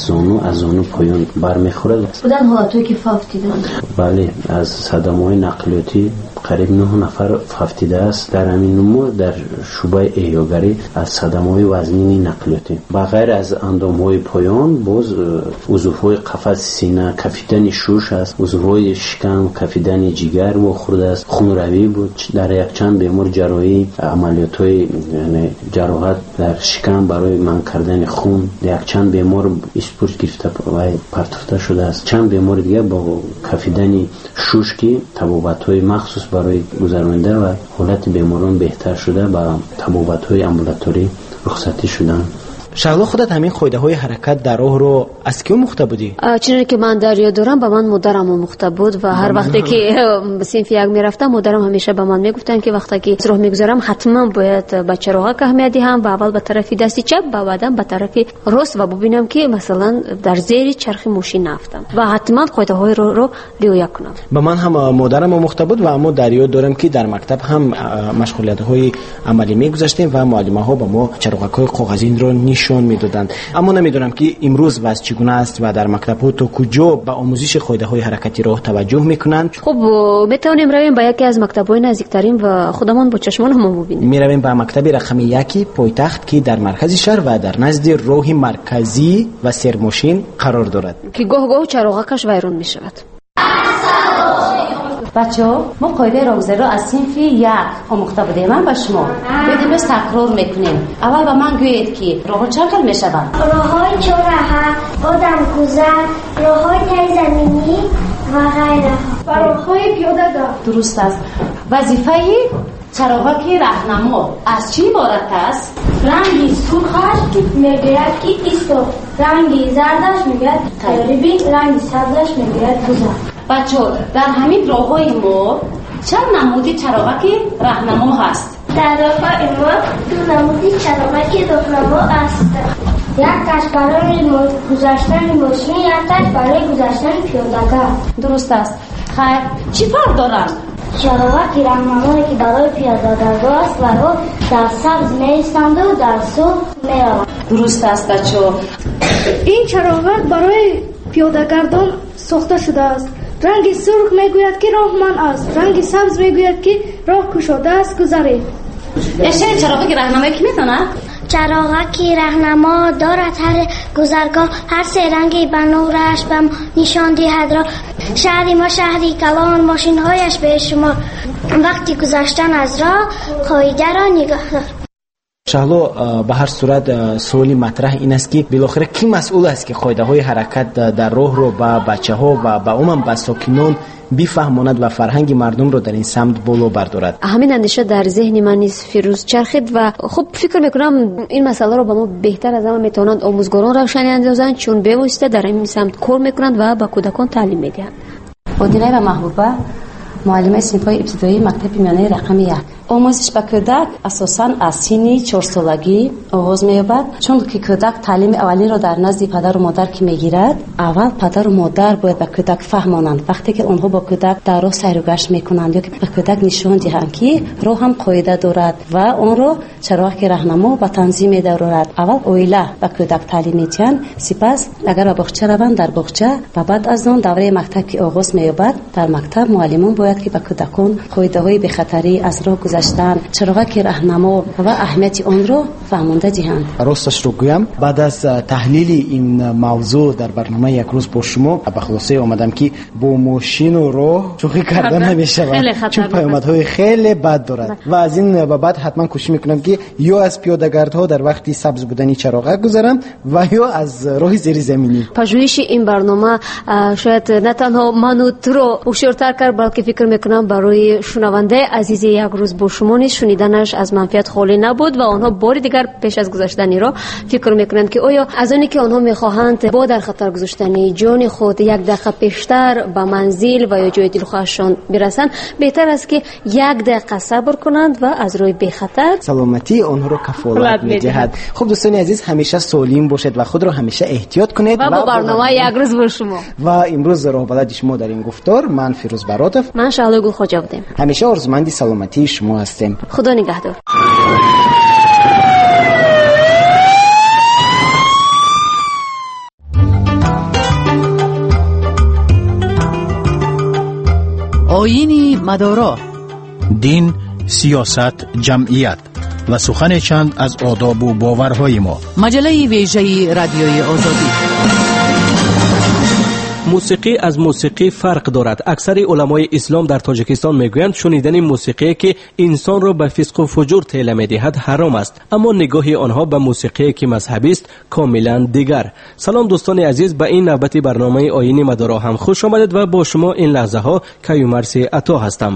از زانو پایان برمیخورد. بودن حالتایی که فافتیدن؟ بله، از صدمه‌های نقلیاتی قریب 9 نفر فافتیده است. در همین نمو در شعبه احیاگری از صدمه‌های وزنی نقلیاتی بغیر از اندام‌های پایان باز عضوهای قفس سینه کفیدن شوش است، عضوهای شکم کفیدن جگر و خورده است، خونروی بود. در یک چند بیمار جراحی عملیات‌های یعنی جراحت در شکم برای منع کردن خون، یک چند بیمار اسپورت گرفته و پرتفته شده است. چند بیمار دیگه با کفیدن شوش که تبابت‌های مخصوص برای گذراننده و حالت بیماران بهتر شده با تبابت‌های امبولاتوری رخصتی شدن. شغله خودت همین قاعده های حرکت در راه رو از کی مخته بودی؟ چون که من در یاد دارم با من مادرم مخته بود و هر وقتی که صنف یک میرفتم مادرم همیشه به من میگفتن که وقتی که راه میگذارم حتما باید بچه راه اهمیت دهم و اول به طرف دستی چپ و بعدم به طرف راست و ببینم که مثلا در زیر چرخ ماشین نفتم و حتما قاعده های رو رعایت کنم. با من هم مادرم مخته بود و اما در یاد دارم که در مکتب هم مشغولیت های عملی میگذاشتیم و معلمه ها با ما چراغک های کاغذی رو نشون میدادند. اما نمیدونم که امروز وضع چگونه است و در مکتب ها تا کجا به آموزش قاعده های حرکتی راه توجه میکنند. خب میتونیم رویم به یکی از مکتب های نزدیکترین و خودمان با چشمان هم ببینیم. میرویم به مکتب رقم 1 پایتخت که در مرکز شهر و در نزد راه مرکزی و سرماشین قرار دارد که گاه گاه چراغکش ویران میشود. بچه‌ها ما قاعده راهگذاری را از صنف 1 آموخته بودیم. من با شما بدیم تکرار میکنیم. اول با من گویید که راه‌ها چند میشوند؟ راه‌های چهارراه، آدمگذر، راه‌های تای زمینی و غیره و راه‌های پیاده‌رو. درست است. وظیفه چراغک راهنما از چی عبارت است؟ رنگی سرخش میگوید که ایستو، رنگی زردش میگوید تیاری بین، رنگی سبزش میگوید گذر. بچه‌ها در همین راه‌های ما چند نمودی چراغک راهنما هست؟ در راه‌های ما 2 نمودی چراغک راهنما است. یک کش برای گذشتن ماشین، یک کش برای گذشتن پیاده‌رو. درست است. خیر چی فرق دارند؟ چراغک راهنمایی که برای پیاده‌رو است و رو در سبز می‌ایستند و در سرخ می‌روند. درست است بچه‌ها. این چراغک برای پیاده‌گردان ساخته شده است. رنگ سرخ میگوید که راهمان است، رنگ سبز میگوید که راه گشاده است، گذرید. اشاره چراغک راهنمایی کی می‌داند؟ چراغک راهنما دارد هر گذرگاه هر 3 رنگی به نورش به نشان دهد را. شهری ما شهری کلان ماشین‌هایش به شما وقتی گذشتن از راه قاعده را نگاه دار. شغلو به هر صورت سوالی مطرح این است که بالاخره کی مسئول است که قاعده های حرکت در راه رو به بچه ها و به عموم به ساکنان بفهماند و فرهنگ مردم رو در این سمت بالا بردارد. همین اندیشه در ذهن من نیز فیروز چرخید و خب فکر میکنم این مسئله رو به ما بهتر از همه میتونند آموزگاران روشنی اندازند، چون به واسطه در این سمت کار میکنند و به کودکان تعلیم میدهند. عادله و محبوبه معلمه صنف‌های ابتدایی مکتب میانه رقم 1. آموزش به کودک اساساً از سن 4 سالگی آغاز می‌یابد، چون که کودک تعلیم اولی را در نزد پدر و مادر که میگیرد. اول پدر و مادر باید به کودک فهمانند وقتی که آنها با کودک در راه سیر و گشت میکنند یا که به کودک نشان دهند که راه هم قاعده دارد و آن را چراغک راهنما به تنظیم می‌دارد. اول اویلا به کودک تعلیم می‌دهند، سپس اگر به باغچه روند در باغچه و بعد از آن دوره مکتب که آغاز می‌یابد در مکتب معلمان باید که به کودکان قاعده‌های بی خطری از راه گذشتن، چراغک راهنما و اهمیت آن را فهمانده دهند. راستش رو گویم بعد از تحلیل این موضوع در برنامه یک روز با شما به خلاصه آمدم که با ماشین و راه شوخی کردن نمیشه، چون پیامدهای خیلی بد دارد و از این به بعد حتما کوشش میکنم که یا از پیاده‌گردها در وقتی سبز بودنی چراغک گذرم و یا از راه زیر زمینی. پژوهش این برنامه شاید نه تنها منو تو رو هوشیارتر کرد، بلکه فکر میکنم برای شنونده عزیز یک روز با شما نیز شنیدنش از منفعت خالی نبود و آنها بار دیگر پیش از گذشتن را فکر میکنند که آیا از آنی که آنها میخواهند با در خطر گذاشتن جان خود 1 دقیقه پیشتر به منزل و یا جای دلخواهشان برسند، بهتر است که 1 دقیقه صبر کنند و از روی بی خطر سلامتی آنها را کفالت میدهد. خب دوستان عزیز، همیشه سالم باشید و خود را همیشه احتیاط کنید و با برنامه یک روز با شما و امروز راه بلد شما در این گفتار من فیروز براتف، من شعله گل خواجه بودم. همیشه آرزومند سلامتی شما هستیم. خدا نگهدار. آیین مدارا، دین، سیاست، جمعیت و سخن چند از آداب و باورهای ما. مجله ویژه رادیوی آزادی. موسیقی از موسیقی فرق دارد. اکثر علمای اسلام در تاجیکستان میگویند شنیدن موسیقی که انسان را به فسق و فجور ٹیله میدهد حرام است، اما نگاه آنها به موسیقی که مذهبی است کاملا دیگر. سلام دوستان عزیز، به این نوبت برنامه آیین مدارا هم خوش آمدید و با شما این لحظه ها کیومرث عطا هستم.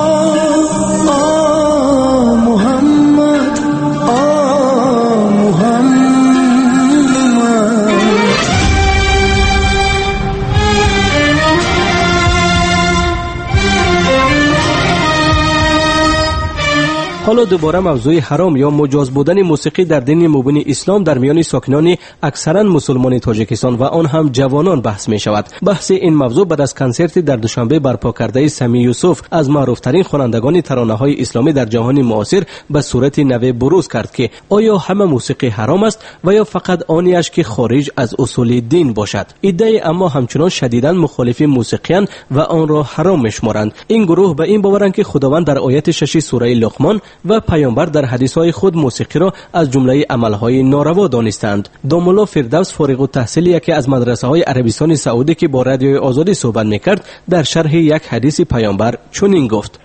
حالا دوباره موضوع حرام یا مجاز بودن موسیقی در دین مبین اسلام در میان ساکنان اکثرا مسلمان تاجیکستان و آن هم جوانان بحث می شود. بحث این موضوع بعد از کنسرتی در دوشنبه برپا کرده سمی یوسف از معروفترین خوانندگان ترانه‌های اسلامی در جهان معاصر به صورت نوی بروز کرد که آیا همه موسیقی حرام است و یا فقط آنی است که خارج از اصول دین باشد. ادعای اما همچنان شدیداً مخالف موسیقیان و آن را حرام می‌شمارند. این گروه به این باورند که خداوند در آیت 6 سوره لقمان و پیامبر در حدیث‌های خود موسیقی را از جمله عمل‌های ناروا دانستند. دومولا فردوس فارغ التحصیل یکی از مدرسه‌های عربستان سعودی که با رادیوی آزادی صحبت می‌کرد در شرح یک حدیث پیامبر چنین گفت: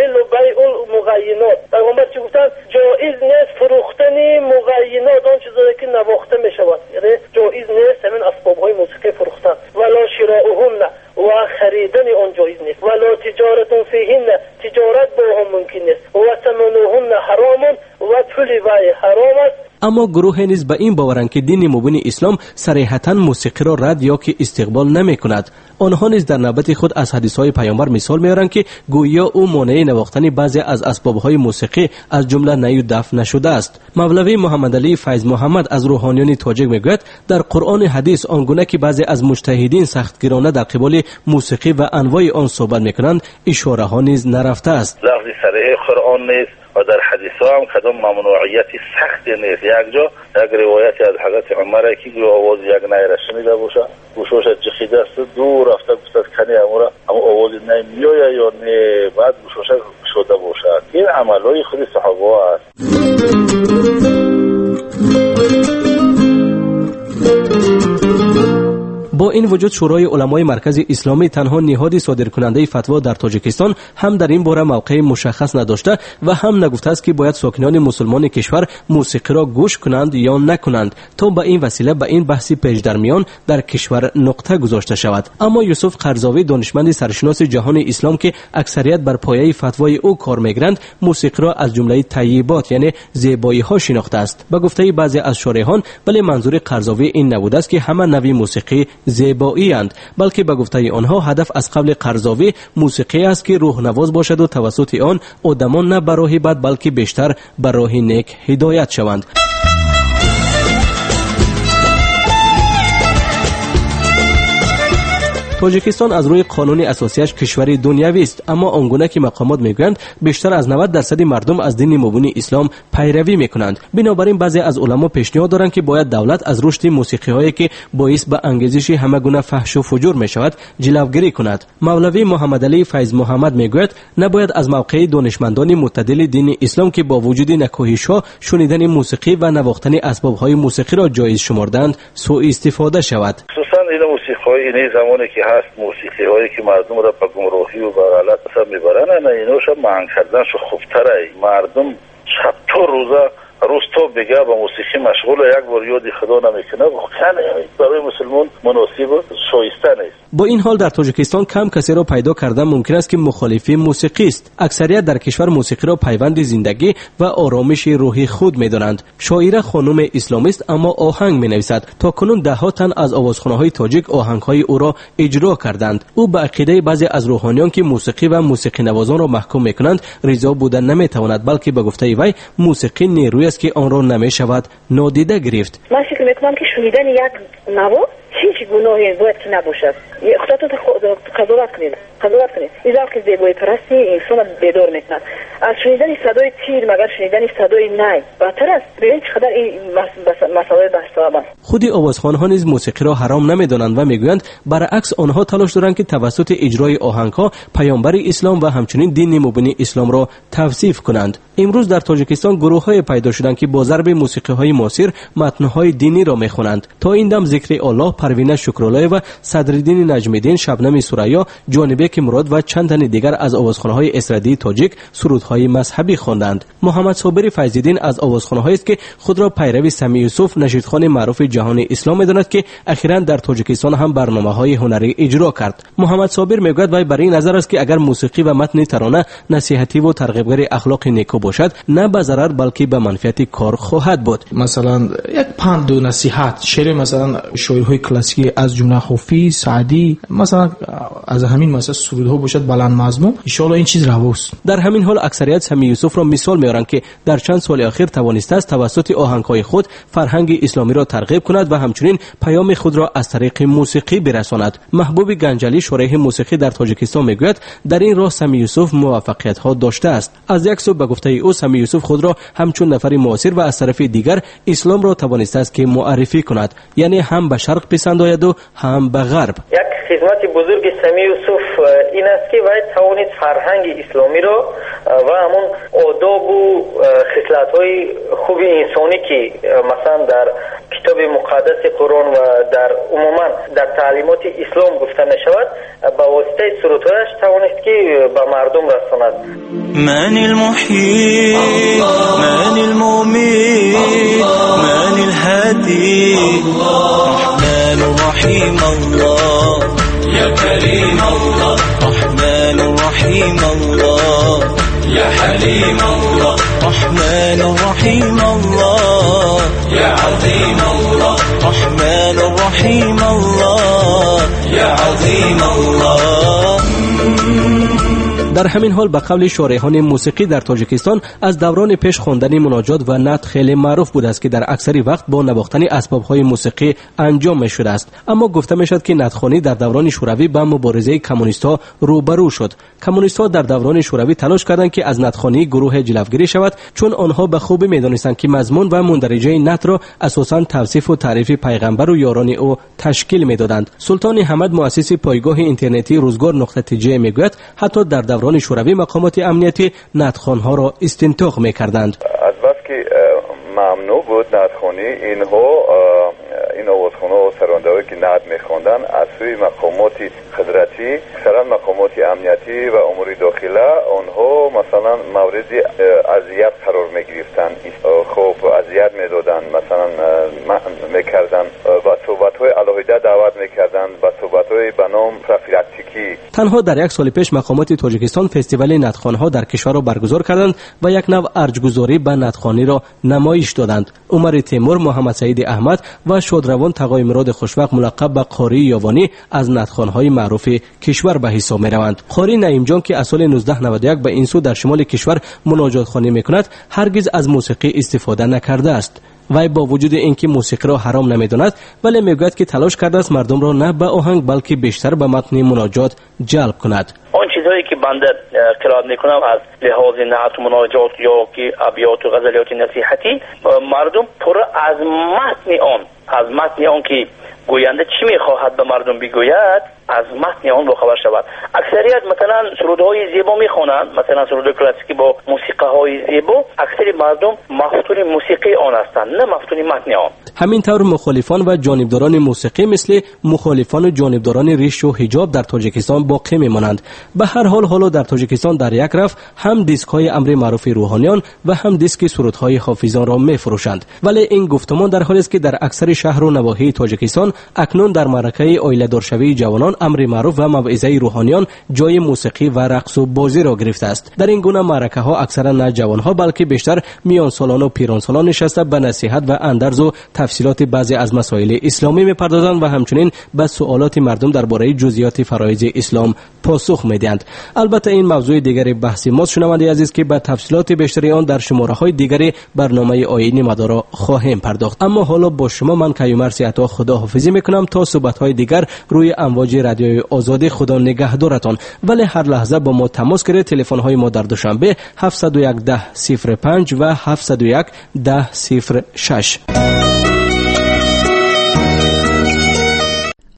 مغینات. پیغمبر چی گفتن؟ جایز نیست فروختن مغینات، آن چیزایی که نواخته می شود، یعنی جایز نیست همین اسباب‌های موسیقی فروختن. ولا شراؤهن، و خریدن آن جایز نیست. ولا تجارت فیهن، تجارت با هم ممکن نیست. و ثمنهن حرام، و پول وی حرام است. اما گروه نیز به این باورند که دین مبین اسلام صریحاً موسیقی را رد یا که استقبال نمی کند. آنها نیز در نوبت خود از حدیث‌های پیامبر مثال می‌آورند که گویا او مانع نواختن بعضی از اسباب‌های موسیقی از جمله نی و دف نشده است. مولوی محمد علی فیض محمد از روحانیان تاجیک میگوید در قرآن حدیث آنگونه که بعضی از مجتهدین سختگیرانه در قبال موسیقی و انواع آن صحبت می‌کنند، اشاره‌ها نیز نرفته است. لفظ صریح قرآن نیست و در حدیث ها هم کدام ممنوعیت سخت نیست. یک جا یک روایتی از حضرت عمر که آواز یک نی را شنیده باشه، گوشش جخیده است، دور رفته گفت کنی امورا اما آواز نی میآید یا نه، بعد گوشش شده باشه. این عملهای خود صحابه است. با این وجود شورای علمای مرکز اسلامی تنها نهاد صادرکننده فتوا در تاجیکستان هم در این باره موقع مشخص نداشته و هم نگفته است که باید ساکنان مسلمان کشور موسیقی را گوش کنند یا نکنند تا به این وسیله به این بحث پیش در میان در کشور نقطه گذاشته شود. اما یوسف قرضاوی دانشمند سرشناس جهان اسلام که اکثریت بر پایه فتوای او کار می‌گیرند، موسیقی را از جمله طیبات یعنی زیبایی‌ها شناخته است. به گفته بعضی از شارحان، ولی منظور قرضاوی این نبوده است که همه نوع موسیقی زیبایی اند، بلکه به گفته آنها هدف از قبل قرضاوی موسیقی است که روح نواز باشد و توسط آن آدمان نه به راه بد بلکه بیشتر به راه نیک هدایت شوند. تاجیکستان از روی قانون اساسیش کشوری دنیوی است، اما آنگونه که مقامات میگویند بیشتر از 90% مردم از دین مبین اسلام پیروی میکنند. بنابراین بعضی از علما پیشنهاد دارند که باید دولت از رشد موسیقی هایی که باعث به انگیزش همه گونه فحش و فجور میشود جلوگیری کند. مولوی محمد علی فیض محمد میگوید نباید از موقع دانشمندان معتدل دین اسلام که با وجود نکوهش‌ها شنیدن موسیقی و نواختن اسباب‌های موسیقی را جایز شمردند سوء استفاده شود. خصوصا این موسیقی این زمانی که هست موسیقی هایی که مردم را به گمراهی و به غلط سر میبرن، نه اینوش معنی کردنش خوبتره. مردم شب تا روز تو بگه با موسیقی مشغول، یک بار یاد خدا نمیکنه، برای مسلمان مناسب و شایسته نیست. با این حال در تاجیکستان کم کسی را پیدا کردن ممکن است که مخالف موسیقی است. اکثریت در کشور موسیقی را پیوند زندگی و آرامش روحی خود می‌دانند. شاعره خانم اسلامی است اما آهنگ می‌نویسد. تاکنون ده‌ها تن از آوازخوان‌های تاجیک آهنگ‌های او را اجرا کردند. او به عقیده بعضی از روحانیان که موسیقی و موسیقی نوازان را محکوم می‌کنند رضا بودن نمی‌تواند، بلکه به گفته وی موسیقی نیرویی است که آن را نمی‌شود نادیده گرفت. من فکر می‌کنم که شنیدن یک نوا هیچ گناهی باید که نباشد. خودتون قضاوت کنید. این که زیبایی پرستی انسان بیدار میکند. از شنیدن صدای تیر مگر شنیدن صدای نی بهتر است. ببین چقدر این مسئله بحث است. خودی آوازخوان‌ها نیز موسیقی را حرام نمی‌دانند و میگویند برعکس آنها تلاش دارند که توسط اجرای آهنگ‌ها پیامبر اسلام و همچنین دین مبین اسلام را توصیف کنند. امروز در تاجیکستان گروه‌های پیدا شدند که با ضرب موسیقی‌های معاصر متن‌های دینی را می‌خوانند. تا این دم ذکر الله، پروینه شکرالله و صدرالدین نجمی‌دین، شبنم سوریا، جانبک مراد و چند تن دیگر از آوازخوان‌های اسرائیلی تاجیک سرودهای مذهبی خواندند. محمد صابر فیض‌الدین از آوازخوان‌هایی است که خود را پیرو سمی یوسف، نشیدخوان معروف جهان اسلام می‌داند که اخیراً در تاجیکستان هم برنامه‌های هنری اجرا کرد. محمد صابر میگوید وی برای نظر است که اگر موسیقی و متن ترانه نصیحتی و ترغیبگر اخلاق نیکو باشد، نه به ضرر بلکه به منفعت کار خواهد بود. مثلا یک پند و نصیحت، شعر مثلا شاعرهای کلاسیکی از جمله حافظ، سعدی، مثلا از همین مثلا سرودها باشد بلند مضمون، ان شاء الله این چیز رواست. در همین حال اکثریت سمی یوسف را مثال میارند که در چند سال اخیر توانسته است توسط آهنگ‌های خود فرهنگ اسلامی را ترغیب کند و همچنین پیام خود را از طریق موسیقی برساند. محبوب گنجلی، شارح موسیقی در تاجیکستان میگوید در این راه سمی یوسف موفقیت‌ها داشته است. از یک سو به گفته او سمی یوسف خود را همچون نفری معاصر و از طرف دیگر اسلام را توانسته است که معرفی کند، یعنی هم به شرق پسند آید و هم به غرب. یک خدمت بزرگ سمی یوسف این است که وی توانید فرهنگ اسلامی را و همون آداب و خصلت‌های خوب انسانی که مثلا در کتاب مقدس قرآن و در عموما در تعلیمات اسلام گفته می‌شود با واسطه سرودهایش توانست که به مردم رساند. من المحيي من المؤمن من الهادي رحمن رحيم الله يا كريم الله رحمن رحيم الله يا حليم الله رحمن رحيم الله يا عظيم الله رحمن رحيم الله يا عظيم الله. در همین حال به قول شارحان موسیقی در تاجیکستان از دوران پیش خواندن مناجات و نعت خیلی معروف بوده است که در اکثری وقت با نواختن اسباب‌های موسیقی انجام می‌شده است. اما گفته می‌شد که نعت‌خوانی در دوران شوروی با مبارزه کمونیست‌ها روبرو شد. کمونیست‌ها در دوران شوروی تلاش کردند که از نعت‌خوانی گروه جلوگیری شود، چون آنها به خوبی می‌دانستند که مضمون و مندرجه نعت را اساساً توصیف و تعریف پیغمبر و یاران او تشکیل می‌دادند. سلطان حمد، مؤسس پایگاه اینترنتی روزگار.tj میگوید حتی در دوران شوروی مقامات امنیتی نعت‌خوان‌ها را استنطاق می‌کردند. از بس که ممنوع بود نعت‌خوانی، اینها این آوازخوان‌ها و سرانده‌هایی که نعت می‌خواندن از سوی مقامات قدرتی، اکثرا مقامات امنیتی و امور داخله، آنها مثلا مورد اذیت قرار می‌گرفتند. خب اذیت می‌دادند، مثلا می‌کردند با صحبت‌های علاهیده دعوت می‌کردند، با صحبت‌های به نام پروفیلاکتیکی. تنها در یک سال پیش مقامات تاجیکستان فستیوال نعت‌خوان‌ها در کشور را برگزار کردند و یک نوع ارجگذاری به نعت‌خوانی را نمایش دادند. عمر تیمور، محمد سعید احمد و شادروان تقای مراد خوشوقت ملقب به قاری یاوانی از نعت‌خوان‌های معروف کشور به حساب می‌روند. قاری نعیم جان که از سال 1991 به این سو در شمال کشور مناجات خوانی می‌کند، هرگز از موسیقی استفاده نکرده است. وی با وجود اینکه موسیقی را حرام نمی‌داند، ولی میگوید که تلاش کرده است مردم را نه به آهنگ بلکه بیشتر به متن مناجات جلب کند. آن چیزهایی که بنده قرائت میکنم از لحاظ نعت و مناجات یا که ابیات و غزلیات نصیحتی، مردم پر از متن آن که گوینده چی میخواهد به مردم بگوید، از متن آن باخبر شود. اکثریت مثلا سرودهای زیبا میخوانند، مثلا سرود کلاسیکی با موسیقی‌های زیبا، اکثر مردم مفتون موسیقی آن هستند، نه مفتون متن آن. همین طور مخالفان و جانبداران موسیقی مثل مخالفان و جانبداران ریش و حجاب در تاجیکستان باقی میمانند. به هر حال حالا در تاجیکستان در یک رف هم دیسک‌های امر معروف روحانیان و هم دیسک سرودهای حافظان را میفروشند. ولی این گفتمان در حالی است که در اکثر شهر و نواحی تاجیکستان اکنون در معرکه آیله‌دارشوی جوانان مسلمان امر معروف و موعظه روحانیان جای موسیقی و رقص و بازی را گرفته است. در این گونه معرکه ها اکثرا نه جوانها بلکه بیشتر میان سالان و پیران سالان نشسته به نصیحت و اندرز و تفصیلات بعضی از مسائل اسلامی میپردازند و همچنین به سوالات مردم درباره جزئیات فرایض اسلام پاسخ میدهند. البته این موضوع دیگری بحث ما شنونده عزیز که به تفصیلات بیشتری آن در شماره‌های دیگری برنامه آیین مدارا خواهیم پرداخت. اما حالا با شما من کیومرث عطا خداحافظی میکنم تا صحبت‌های دیگر روی امواج رادیوی آزادی. خدا نگهدارتان. ولی هر لحظه با ما تماس گیرید. تلفن‌های ما در دوشنبه 701 10 05 و 701 10 06.